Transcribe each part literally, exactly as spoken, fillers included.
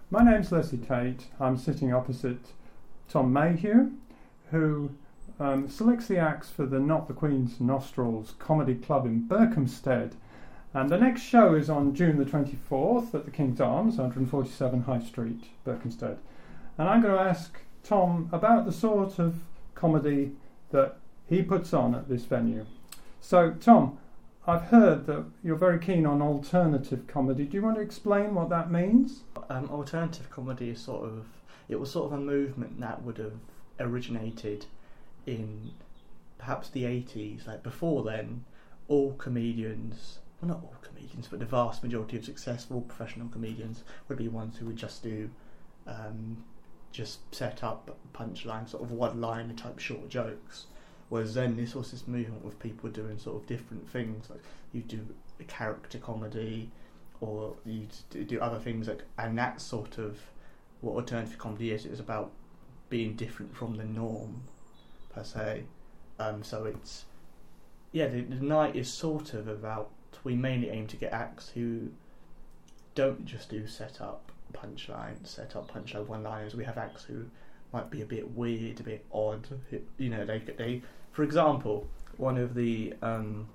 My name's Leslie Tate. I'm sitting opposite Tom Mayhew, who um, selects the acts for the Not the Queen's Nostrils Comedy Club in Berkhamsted. And the next show is on June the twenty-fourth at the King's Arms, one forty-seven High Street, Berkhamsted. And I'm going to ask Tom about the sort of comedy that he puts on at this venue. So, Tom, I've heard that you're very keen on alternative comedy. Do you want to explain what that means? Um, alternative comedy is sort of, it was sort of a movement that would have originated in perhaps the eighties. Like before then, all comedians, well not all comedians, but the vast majority of successful professional comedians would be ones who would just do, um, just set up punchlines, sort of one-liner type short jokes. Whereas then this was this movement with people doing sort of different things, like you do a character comedy, or you do other things, like, and that's sort of what alternative comedy is. It's about being different from the norm, per se. Um, so it's, yeah, the, the night is sort of about, we mainly aim to get acts who don't just do set up punchlines, set up punchline one-liners. We have acts who might be a bit weird, a bit odd. You know, they they. For example, one of the um,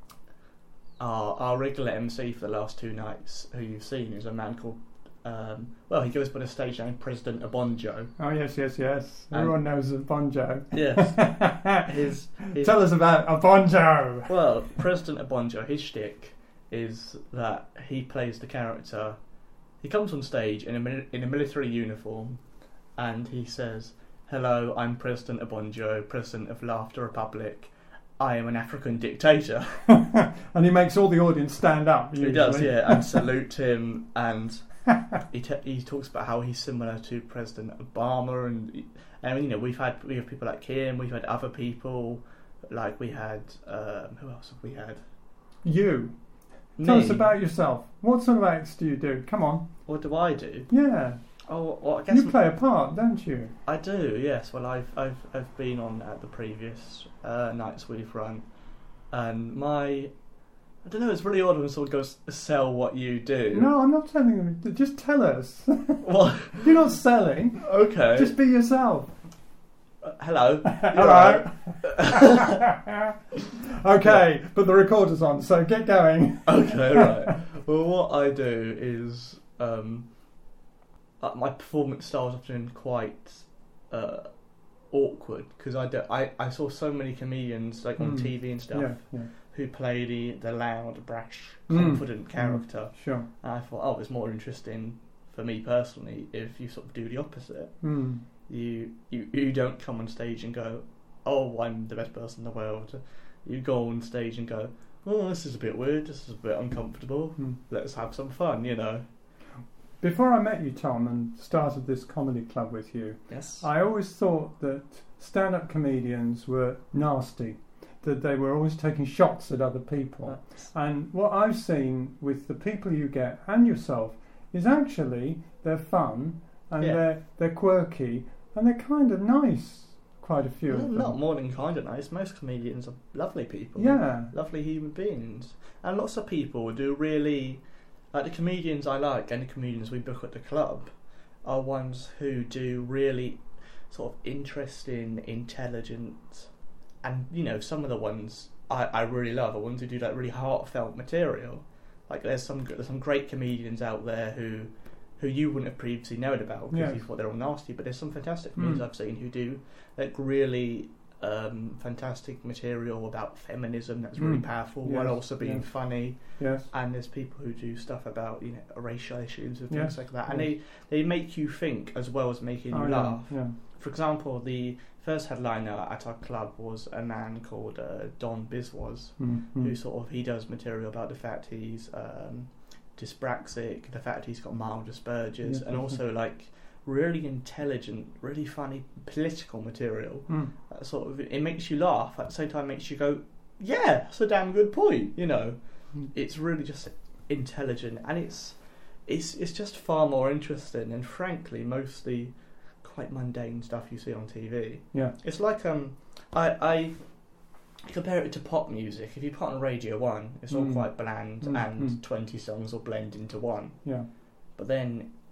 our our regular M C for the last two nights, who you've seen, is a man called. Um, well, he goes by the stage name President Abonjo. Oh yes, yes, yes. Everyone knows Abonjo. Yes. his, his, Tell us about Abonjo. Well, President Abonjo, his shtick is that he plays the character. He comes on stage in a in a military uniform, and he says, "Hello, I'm President Abonjo, President of Laughter Republic. I am an African dictator." And he makes all the audience stand up. Usually. He does, yeah, and salute him, and he t- he talks about how he's similar to President Obama, and and you know we've had we have people like him, we've had other people, like we had um, who else have we had? You. Me. Tell us about yourself. What sort of acts do you do? Come on. What do I do? Yeah. Oh, well, I guess you play a part, don't you? I do. Yes. Well, I've I've I've been on at the previous uh, nights we've run, and my I don't know. It's really odd when someone goes sell what you do. No, I'm not telling them. Just tell us. What? You're not selling. Okay. Just be yourself. Uh, hello. Hello. Okay, but the recorder's on, so get going. Okay. Right. Well, what I do is. Um, Uh, my performance style is often quite uh, awkward because I, do, I I saw so many comedians like on mm. T V and stuff yeah, yeah. who play the, the loud, brash, Mm. confident character. Mm. Sure. And I thought, oh, it's more interesting for me personally if you sort of do the opposite. Mm. You you you don't come on stage and go, oh, I'm the best person in the world. You go on stage and go, oh, this is a bit weird. This is a bit uncomfortable. Mm. Let's have some fun, you know. Before I met you, Tom, and started this comedy club with you, Yes. I always thought that stand-up comedians were nasty, that they were always taking shots at other people. That's, And what I've seen with the people you get and yourself is actually they're fun and Yeah. they're they're quirky and they're kind of nice. Quite a few well, of them. not more than kind of nice. Most comedians are lovely people. Yeah. Lovely human beings. And lots of people do really... Like the comedians I like and the comedians we book at the club are ones who do really sort of interesting, intelligent, and, you know, some of the ones I, I really love are ones who do like really heartfelt material. Like there's some there's some great comedians out there who who you wouldn't have previously known about because Yeah. you thought they're all nasty, but there's some fantastic comedians Mm. I've seen who do like really um, fantastic material about feminism that's really Mm. powerful Yes, while also being yes. funny. Yes. And there's people who do stuff about, you know, racial issues and Yes, things like that, and yes. they, they make you think as well as making you Oh, yeah, laugh. yeah. For example, the first headliner at our club was a man called uh, Don Biswas, Mm, who mm. sort of he does material about the fact he's um, dyspraxic, the fact he's got mild Asperger's, Yeah, and also like really intelligent, really funny political material. Mm. That sort of it makes you laugh at the same time makes you go, yeah, that's a damn good point. You know, Mm. it's really just intelligent, and it's it's it's just far more interesting, and frankly, mostly quite mundane stuff you see on T V. Yeah. It's like um, I I compare it to pop music. If you put on Radio One, it's all Mm. quite bland, Mm, and mm. twenty songs will blend into one. Yeah. But then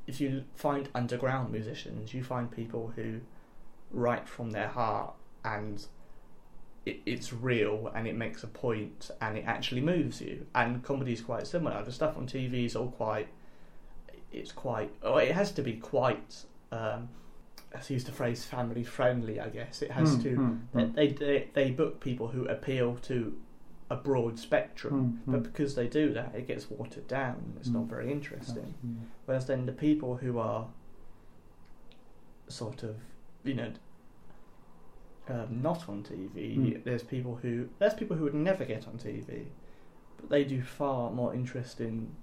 if you find underground musicians, you find people who write from their heart, and it, it's real, and it makes a point, and it actually moves you. And comedy is quite similar. The stuff on T V is all quite, it's quite, oh, it has to be quite, um, let's use the phrase family friendly, I guess. It has mm, to, mm, they, mm. they, they they book people who appeal to a broad spectrum, Mm, but mm. because they do that, it gets watered down. It's Mm. not very interesting. Absolutely. Whereas then the people who are sort of, you know, um, not on T V, Mm. there's people who there's people who would never get on T V, but they do far more interesting.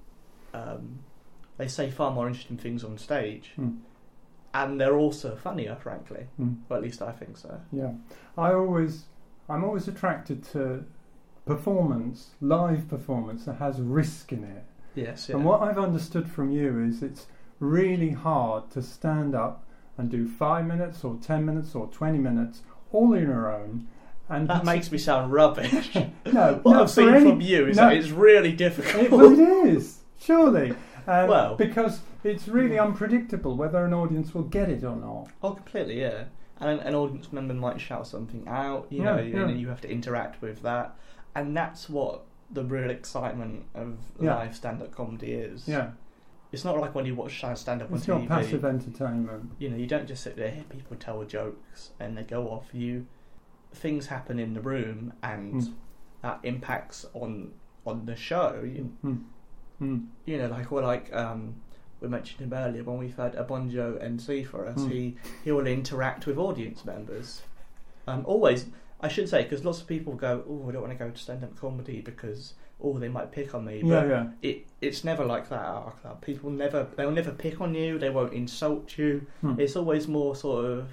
Um, they say far more interesting things on stage, Mm. and they're also funnier, frankly. Mm. Or at least I think so. Yeah, I always, I'm always attracted to performance, live performance that has risk in it. Yes, yeah. And what I've understood from you is it's really hard to stand up and do five minutes or ten minutes or twenty minutes all on your own. And that makes me sound rubbish. no, what no, I've seen for any- from you is no. that it's really difficult. It, well, it is, surely. Um, Well- because it's really unpredictable whether an audience will get it or not. Oh, completely, yeah. And an audience member might shout something out, you Yeah, know, yeah. and you have to interact with that. And that's what the real excitement of Yeah. live stand-up comedy is. Yeah, It's not like when you watch stand-up on it's T V. not passive entertainment. You know, you don't just sit there, hear people tell jokes and they go off. You, things happen in the room, and Mm. that impacts on on the show. You, Mm. Mm. you know, like well, like um, we mentioned him earlier when we've had a Bonjo M C for us. Mm. He he will interact with audience members. Um, always, I should say, because lots of people go, "Oh, I don't want to go to stand-up comedy because oh, they might pick on me." Yeah, But yeah. it it's never like that at our club. People never they'll never pick on you. They won't insult you. Hmm. It's always more sort of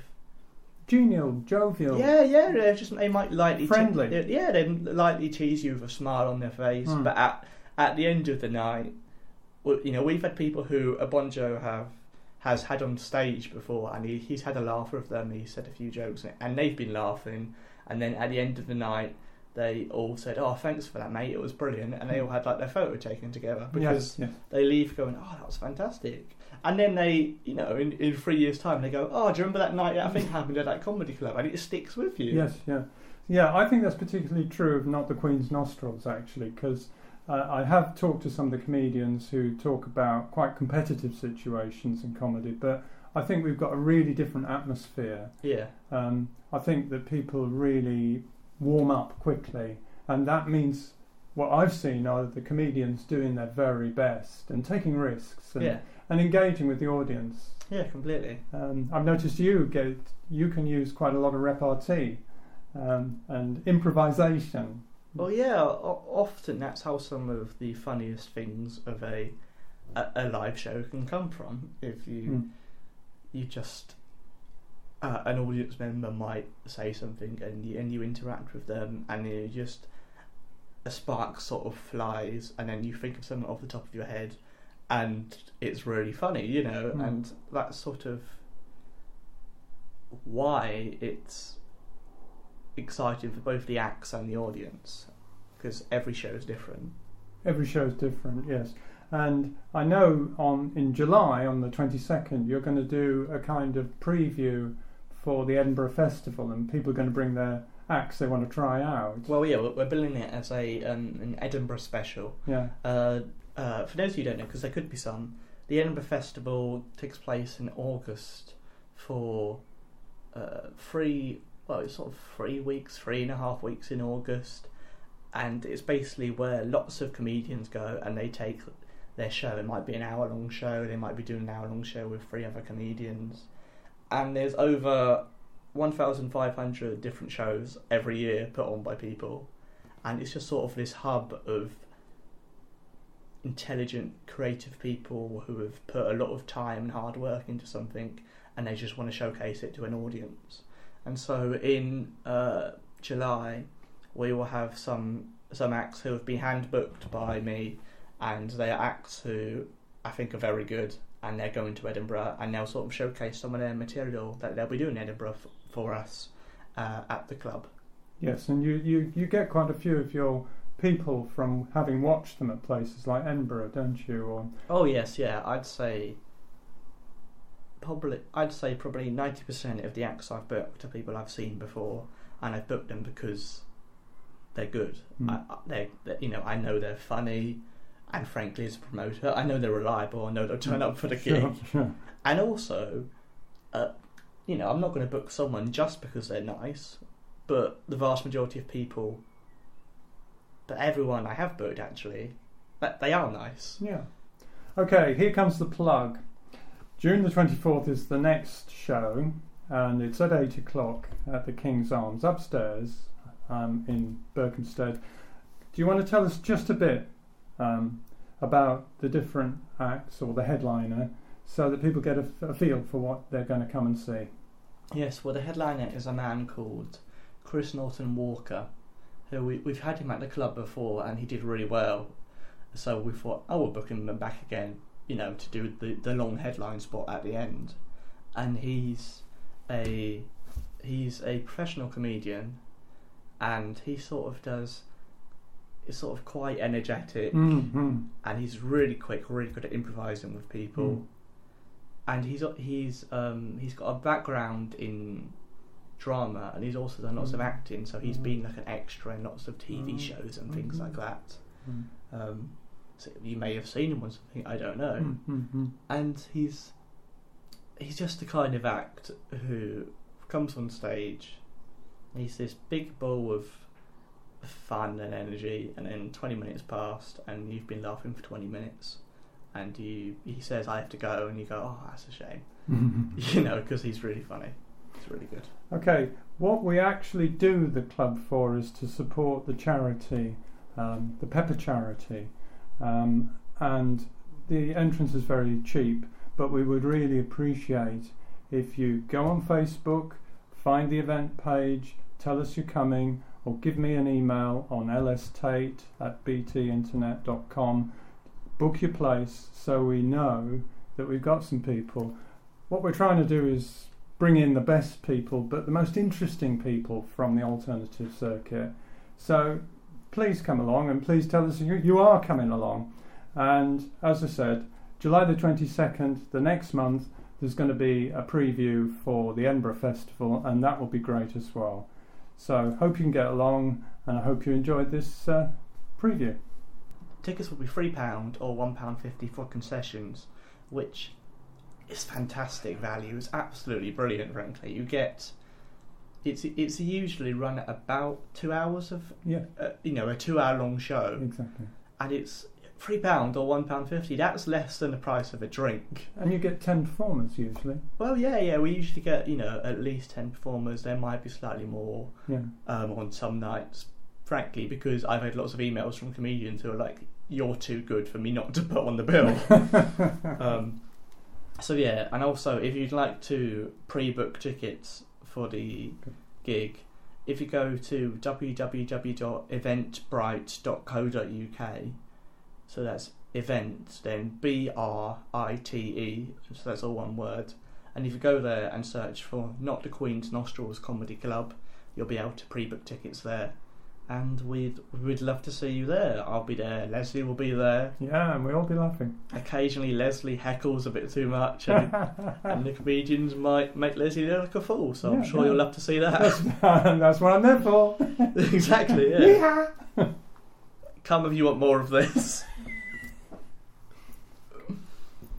Genial, jovial. yeah, yeah. They're just they might lightly te- Friendly. they- yeah, they lightly tease you with a smile on their face. Hmm. But at at the end of the night, well, you know, we've had people who a Bonjo have has had on stage before, and he, he's had a laugh with them. He said a few jokes, and they've been laughing. And then at the end of the night, they all said, "Oh, thanks for that, mate. It was brilliant." And they all had like their photo taken together because Yes, yes. they leave going, "Oh, that was fantastic." And then they, you know, in, in three years' time, they go, "Oh, do you remember that night that thing happened at that comedy club?" And it sticks with you. Yes, yeah. Yeah, I think that's particularly true of Not the Queen's Nostrils, actually, because uh, I have talked to some of the comedians who talk about quite competitive situations in comedy, but I think we've got a really different atmosphere. Yeah. Um, I think that people really warm up quickly, and that means what I've seen are the comedians doing their very best and taking risks and, Yeah. and engaging with the audience. Yeah, completely. Um, I've noticed you get you can use quite a lot of repartee um, and improvisation. Well, yeah. O- often that's how some of the funniest things of a a, a live show can come from. If you Mm. you just uh, an audience member might say something and you and you interact with them, and you just a spark sort of flies, and then you think of something off the top of your head, and it's really funny, you know, Mm. and that's sort of why it's exciting for both the acts and the audience, because every show is different. Every show is different, yes. And I know on in July, on the twenty-second, you're going to do a kind of preview for the Edinburgh Festival, and people are going to bring their acts they want to try out. Well, yeah, we're, we're billing it as a um, an Edinburgh special. Yeah. Uh, uh, for those of you who don't know, because there could be some, the Edinburgh Festival takes place in August for uh, three, well, it's sort of three weeks, three and a half weeks in August, and it's basically where lots of comedians go and they take their show. It might be an hour-long show, they might be doing an hour-long show with three other comedians, and there's over one thousand five hundred different shows every year put on by people, and it's just sort of this hub of intelligent, creative people who have put a lot of time and hard work into something, and they just want to showcase it to an audience. And so in uh, July, we will have some some acts who have been handbooked by me, and they are acts who I think are very good, and they're going to Edinburgh, and they'll sort of showcase some of their material that they'll be doing in Edinburgh f- for us uh, at the club. Yes, and you, you, you get quite a few of your people from having watched them at places like Edinburgh, don't you? Or Oh yes, yeah, I'd say probably, I'd say probably ninety percent of the acts I've booked are people I've seen before, and I've booked them because they're good. Mm. I, they, they, you know, I know they're funny, and frankly, as a promoter, I know they're reliable. I know they'll turn up for the gig, Sure, sure. and also, uh, you know, I'm not going to book someone just because they're nice, but the vast majority of people, but everyone I have booked actually, that they are nice. Yeah. Okay, here comes the plug. June the twenty-fourth is the next show, and it's at eight o'clock at the King's Arms upstairs um, in Berkhamsted. Do you want to tell us just a bit um, about the different acts or the headliner so that people get a, a feel for what they're going to come and see? Yes, well, the headliner is a man called Chris Norton Walker, who we, we've had him at the club before, and he did really well. So we thought, oh, we'll book him back again, you know, to do the, the long headline spot at the end. And he's a he's a professional comedian, and he sort of does, is sort of quite energetic, Mm-hmm. and he's really quick, really good at improvising with people. Mm. And he's he's um he's got a background in drama, and he's also done lots Mm. of acting. So he's Mm. been like an extra in lots of T V Mm. shows and things Mm. like that. Mm. Um, so you may have seen him on something, I don't know. Mm-hmm. And he's he's just the kind of act who comes on stage. He's this big ball of fun and energy, and then twenty minutes passed, and you've been laughing for twenty minutes. And you, he says, "I have to go," and you go, "Oh, that's a shame," Mm-hmm. you know, because he's really funny. It's really good. Okay, what we actually do the club for is to support the charity, um, the Pepper Charity, um, and the entrance is very cheap, but we would really appreciate if you go on Facebook, find the event page, tell us you're coming, or give me an email on lstate at b t internet dot com. Book your place so we know that we've got some people. What we're trying to do is bring in the best people, but the most interesting people from the alternative circuit. So please come along, and please tell us you, you are coming along. And as I said, July the twenty-second, the next month, there's going to be a preview for the Edinburgh Festival, and that will be great as well. So hope you can get along, and I hope you enjoyed this uh, preview. Tickets will be three pounds or one pound fifty for concessions, which is fantastic value. It's absolutely brilliant, frankly. You get, it's it's usually run at about two hours of, Yeah, uh, you know, a two-hour long show, exactly. and it's three pounds or one pound fifty. That's less than the price of a drink. And you get ten performers usually. Well, yeah, yeah. We usually get, you know, at least ten performers. There might be slightly more Yeah. um, on some nights. Frankly, because I've had lots of emails from comedians who are like, "You're too good for me not to put on the bill." um, so yeah, and also if you'd like to pre-book tickets for the gig, if you go to w w w dot eventbrite dot co dot u k, so that's event, then B R I T E, so that's all one word, and if you go there and search for Not the Queen's Nostrils Comedy Club, you'll be able to pre-book tickets there. And we'd we'd love to see you there. I'll be there. Leslie will be there. Yeah, and we'll all be laughing. Occasionally, Leslie heckles a bit too much, and, and the comedians might make Leslie look like a fool. So I'm Yeah, sure yeah. you'll love to see that. That's, that's what I'm there for. Exactly. Yeah. Yeah. Come if you want more of this.